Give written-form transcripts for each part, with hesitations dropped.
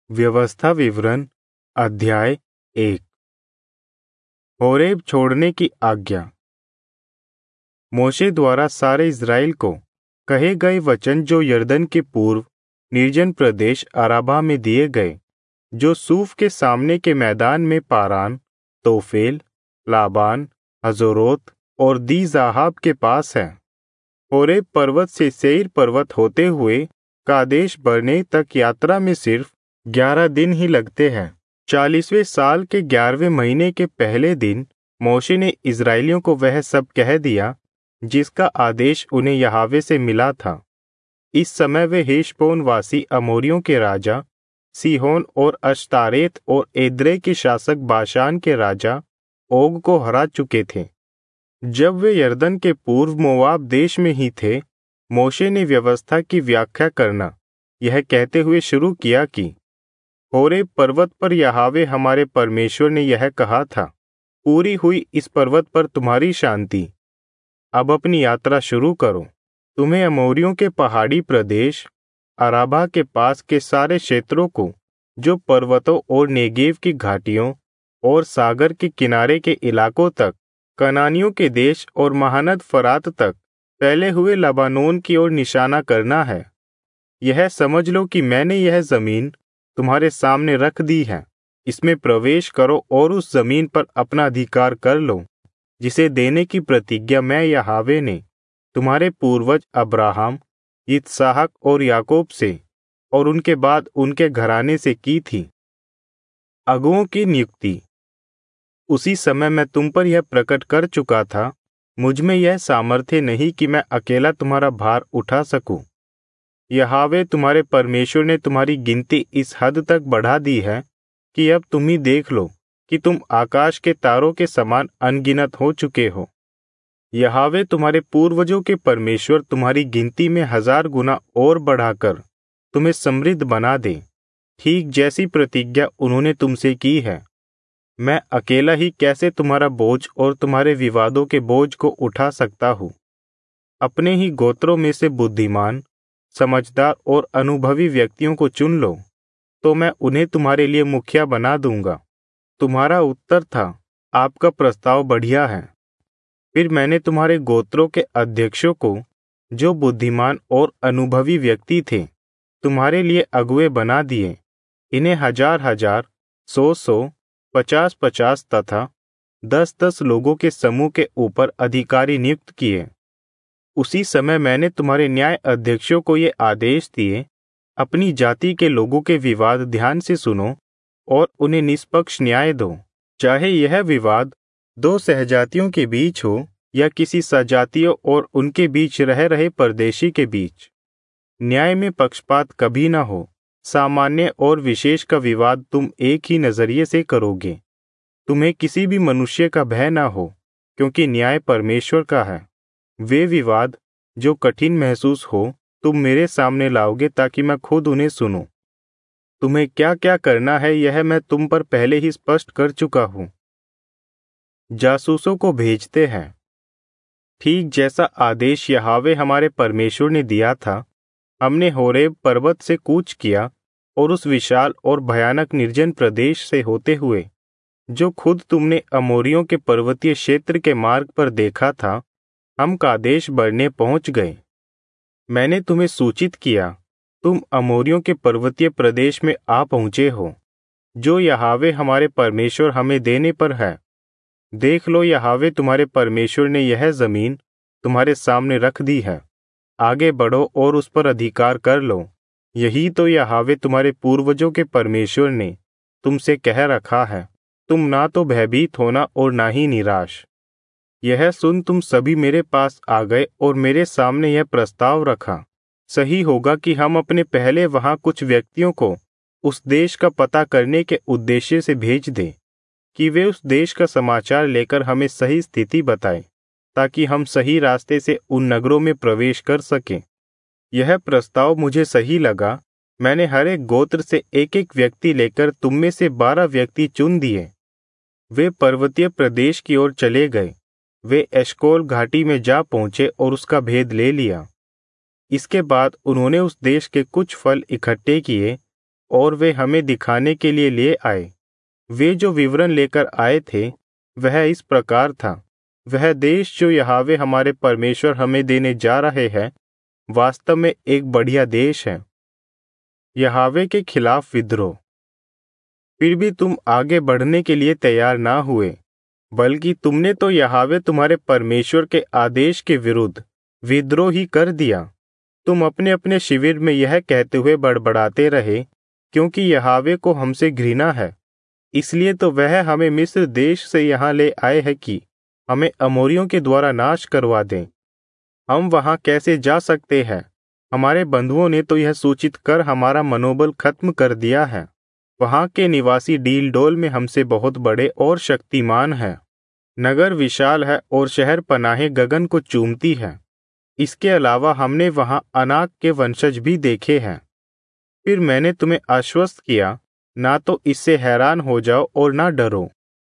व्यवस्था विवरण अध्याय 1। होरेब छोड़ने की आज्ञा। मोशे द्वारा सारे इज़राइल को कहे गए वचन जो यरदन के पूर्व निर्जन प्रदेश अराबा में दिए गए, जो सूफ के सामने के मैदान में पारान, तोफेल, लाबान, हजोरोत और दी जाहाब के पास है। होरेब पर्वत से सेईर पर्वत होते हुए कादेश बरने तक यात्रा में सिर्फ 11 दिन ही लगते हैं। 40वें साल के 11वें महीने के पहले दिन मोशे ने इज़राइलियों को वह सब कह दिया जिसका आदेश उन्हें यहोवा से मिला था। इस समय वे हेशबोन वासी अमोरियों के राजा सीहोन और अश्तारेत और एद्रै के शासक बाशान के राजा ओग को हरा चुके थे। जब वे यरदन के पूर्व मोआब देश में ही थे, मोशे ने व्यवस्था की व्याख्या करना यह कहते हुए शुरू किया कि होरेब पर्वत पर यहोवा हमारे परमेश्वर ने यह कहा था, पूरी हुई इस पर्वत पर तुम्हारी शांति। अब अपनी यात्रा शुरू करो। तुम्हें अमोरियों के पहाड़ी प्रदेश अराबा के पास के सारे क्षेत्रों को, जो पर्वतों और नेगेव की घाटियों और सागर के किनारे के इलाकों तक, कनानियों के देश और महानद फरात तक फैले हुए लबानोन की ओर निशाना करना है। यह समझ लो कि मैंने यह जमीन तुम्हारे सामने रख दी है। इसमें प्रवेश करो और उस जमीन पर अपना अधिकार कर लो, जिसे देने की प्रतिज्ञा मैं यहोवा ने तुम्हारे पूर्वज अब्राहम, इसहाक और याकूब से और उनके बाद उनके घराने से की थी। अगुओं की नियुक्ति। उसी समय मैं तुम पर यह प्रकट कर चुका था, मुझ में यह सामर्थ्य नहीं कि मैं अकेला तुम्हारा भार उठा सकूं। यहोवा तुम्हारे परमेश्वर ने तुम्हारी गिनती इस हद तक बढ़ा दी है कि अब तुम ही देख लो कि तुम आकाश के तारों के समान अनगिनत हो चुके हो। यहोवा तुम्हारे पूर्वजों के परमेश्वर तुम्हारी गिनती में 1000 गुना और बढ़ाकर तुम्हें समृद्ध बना दे, ठीक जैसी प्रतिज्ञा उन्होंने तुमसे की है। मैं अकेला ही कैसे तुम्हारा बोझ और तुम्हारे विवादों के बोझ को उठा सकता हूँ। अपने ही गोत्रों में से बुद्धिमान, समझदार और अनुभवी व्यक्तियों को चुन लो, तो मैं उन्हें तुम्हारे लिए मुखिया बना दूंगा। तुम्हारा उत्तर था, आपका प्रस्ताव बढ़िया है। फिर मैंने तुम्हारे गोत्रों के अध्यक्षों को, जो बुद्धिमान और अनुभवी व्यक्ति थे, तुम्हारे लिए अगुए बना दिए। इन्हें 1000-1000, 100-100, 50-50 तथा 10-10 लोगों के समूह के ऊपर अधिकारी नियुक्त किए। उसी समय मैंने तुम्हारे न्याय अध्यक्षों को ये आदेश दिए, अपनी जाति के लोगों के विवाद ध्यान से सुनो और उन्हें निष्पक्ष न्याय दो। चाहे यह विवाद 2 सहजातियों के बीच हो या किसी सजातियों और उनके बीच रह रहे परदेशी के बीच। न्याय में पक्षपात कभी न हो। सामान्य और विशेष का विवाद तुम एक ही नजरिए से करोगे। तुम्हें किसी भी मनुष्य का भय न हो, क्योंकि न्याय परमेश्वर का है। वे विवाद जो कठिन महसूस हो, तुम मेरे सामने लाओगे ताकि मैं खुद उन्हें सुनूं। तुम्हें क्या क्या करना है यह मैं तुम पर पहले ही स्पष्ट कर चुका हूं। जासूसों को भेजते हैं। ठीक जैसा आदेश यहोवा हमारे परमेश्वर ने दिया था, हमने होरेब पर्वत से कूच किया और उस विशाल और भयानक निर्जन प्रदेश से होते हुए, जो खुद तुमने अमोरियों के पर्वतीय क्षेत्र के मार्ग पर देखा था, हम कादेश बरने पहुंच गए। मैंने तुम्हें सूचित किया, तुम अमोरियों के पर्वतीय प्रदेश में आ पहुंचे हो, जो यहोवा हमारे परमेश्वर हमें देने पर है। देख लो, यहोवा तुम्हारे परमेश्वर ने यह जमीन तुम्हारे सामने रख दी है। आगे बढ़ो और उस पर अधिकार कर लो। यही तो यहोवा तुम्हारे पूर्वजों के परमेश्वर ने तुमसे कह रखा है। तुम ना तो भयभीत होना और ना ही निराश। यह सुन तुम सभी मेरे पास आ गए और मेरे सामने यह प्रस्ताव रखा, सही होगा कि हम अपने पहले वहां कुछ व्यक्तियों को उस देश का पता करने के उद्देश्य से भेज दें, कि वे उस देश का समाचार लेकर हमें सही स्थिति बताएं, ताकि हम सही रास्ते से उन नगरों में प्रवेश कर सकें। यह प्रस्ताव मुझे सही लगा। मैंने हर एक गोत्र से एक एक व्यक्ति लेकर तुम में से 12 व्यक्ति चुन दिए। वे पर्वतीय प्रदेश की ओर चले गए। वे एशकोल घाटी में जा पहुंचे और उसका भेद ले लिया। इसके बाद उन्होंने उस देश के कुछ फल इकट्ठे किए और वे हमें दिखाने के लिए ले आए। वे जो विवरण लेकर आए थे वह इस प्रकार था, वह देश जो यहोवा हमारे परमेश्वर हमें देने जा रहे हैं वास्तव में एक बढ़िया देश है। यहोवा के खिलाफ विद्रोह। फिर भी तुम आगे बढ़ने के लिए तैयार ना हुए, बल्कि तुमने तो यहोवा तुम्हारे परमेश्वर के आदेश के विरुद्ध विद्रोह ही कर दिया। तुम अपने अपने शिविर में यह कहते हुए बड़बड़ाते रहे, क्योंकि यहोवा को हमसे घृणा है, इसलिए तो वह हमें मिस्र देश से यहाँ ले आए हैं कि हमें अमोरियों के द्वारा नाश करवा दें। हम वहाँ कैसे जा सकते हैं? हमारे बंधुओं ने तो यह सूचित कर हमारा मनोबल खत्म कर दिया है। वहाँ के निवासी डील डोल में हमसे बहुत बड़े और शक्तिमान हैं। नगर विशाल है और शहर पनाहे गगन को चूमती है। इसके अलावा हमने वहाँ अनाक के वंशज भी देखे हैं। फिर मैंने तुम्हें आश्वस्त किया, ना तो इससे हैरान हो जाओ और ना डरो।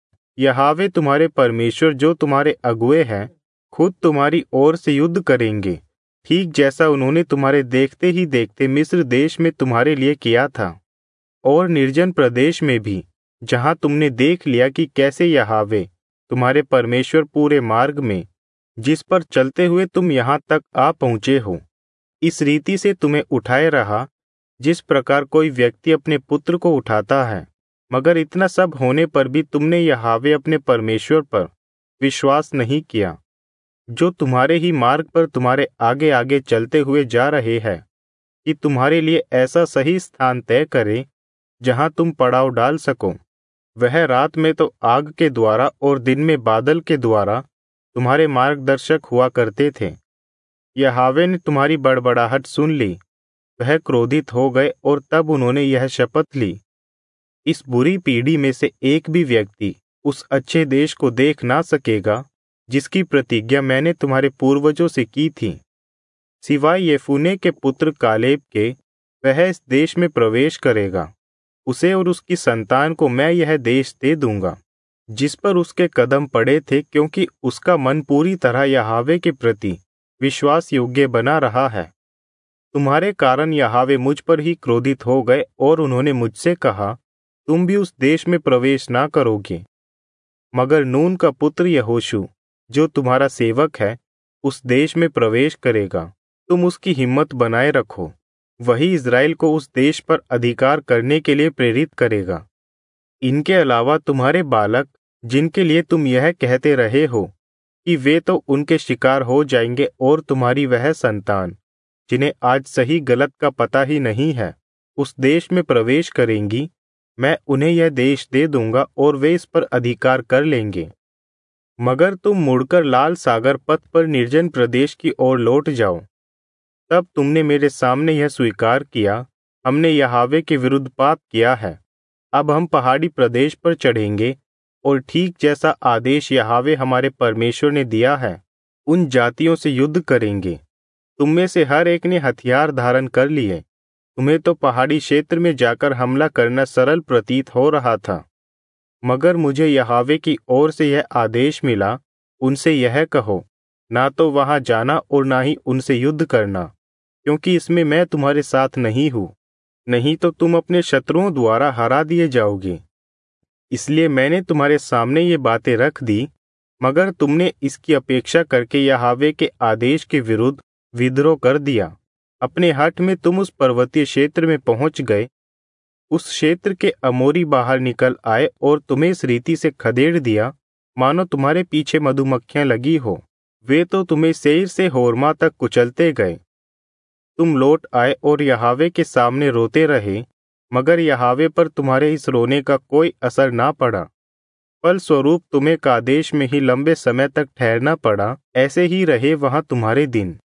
यहोवा तुम्हारे परमेश्वर जो तुम्हारे अगुए हैं खुद तुम्हारी ओर से युद्ध करेंगे, ठीक जैसा उन्होंने तुम्हारे देखते ही देखते मिस्र देश में तुम्हारे लिए किया था, और निर्जन प्रदेश में भी, जहाँ तुमने देख लिया कि कैसे यहोवा तुम्हारे परमेश्वर पूरे मार्ग में जिस पर चलते हुए तुम यहाँ तक आ पहुँचे हो, इस रीति से तुम्हें उठाए रहा जिस प्रकार कोई व्यक्ति अपने पुत्र को उठाता है। मगर इतना सब होने पर भी तुमने यहोवा अपने परमेश्वर पर विश्वास नहीं किया, जो तुम्हारे ही मार्ग पर तुम्हारे आगे आगे चलते हुए जा रहे हैं, कि तुम्हारे लिए ऐसा सही स्थान तय करे जहां तुम पड़ाव डाल सको। वह रात में तो आग के द्वारा और दिन में बादल के द्वारा तुम्हारे मार्गदर्शक हुआ करते थे। यहोवा ने तुम्हारी बड़बड़ाहट सुन ली, वह क्रोधित हो गए और तब उन्होंने यह शपथ ली, इस बुरी पीढ़ी में से एक भी व्यक्ति उस अच्छे देश को देख ना सकेगा जिसकी प्रतिज्ञा मैंने तुम्हारे पूर्वजों से की थी। सिवाय येफुने के पुत्र कालेब के वह इस देश में प्रवेश करेगा। उसे और उसकी संतान को मैं यह देश दे दूंगा जिस पर उसके कदम पड़े थे, क्योंकि उसका मन पूरी तरह यहोवा के प्रति विश्वास योग्य बना रहा है। तुम्हारे कारण यहोवा मुझ पर ही क्रोधित हो गए और उन्होंने मुझसे कहा, तुम भी उस देश में प्रवेश ना करोगे। मगर नून का पुत्र यहोशू जो तुम्हारा सेवक है उस देश में प्रवेश करेगा। तुम उसकी हिम्मत बनाए रखो, वही इज़राइल को उस देश पर अधिकार करने के लिए प्रेरित करेगा। इनके अलावा तुम्हारे बालक जिनके लिए तुम यह कहते रहे हो कि वे तो उनके शिकार हो जाएंगे, और तुम्हारी वह संतान जिन्हें आज सही गलत का पता ही नहीं है उस देश में प्रवेश करेंगी। मैं उन्हें यह देश दे दूंगा और वे इस पर अधिकार कर लेंगे। मगर तुम मुड़कर लाल सागर पथ पर निर्जन प्रदेश की ओर लौट जाओ। तब तुमने मेरे सामने यह स्वीकार किया, हमने यहोवा के विरुद्ध पाप किया है। अब हम पहाड़ी प्रदेश पर चढ़ेंगे और ठीक जैसा आदेश यहोवा हमारे परमेश्वर ने दिया है उन जातियों से युद्ध करेंगे। तुम में से हर एक ने हथियार धारण कर लिए। तुम्हें तो पहाड़ी क्षेत्र में जाकर हमला करना सरल प्रतीत हो रहा था, मगर मुझे यहोवा की ओर से यह आदेश मिला, उनसे यह कहो, ना तो वहां जाना और ना ही उनसे युद्ध करना, क्योंकि इसमें मैं तुम्हारे साथ नहीं हूँ, नहीं तो तुम अपने शत्रुओं द्वारा हरा दिए जाओगे। इसलिए मैंने तुम्हारे सामने ये बातें रख दी, मगर तुमने इसकी अपेक्षा करके यहोवा के आदेश के विरुद्ध विद्रोह कर दिया। अपने हठ में तुम उस पर्वतीय क्षेत्र में पहुंच गए। उस क्षेत्र के अमोरी बाहर निकल आए और तुम्हें इस रीति से खदेड़ दिया मानो तुम्हारे पीछे मधुमक्खियां लगी हो। वे तो तुम्हें सेईर से होर्मा तक कुचलते गए। तुम लौट आए और यहोवा के सामने रोते रहे, मगर यहोवा पर तुम्हारे इस रोने का कोई असर ना पड़ा। फलस्वरूप तुम्हें कादेश में ही लंबे समय तक ठहरना पड़ा। ऐसे ही रहे वहां तुम्हारे दिन।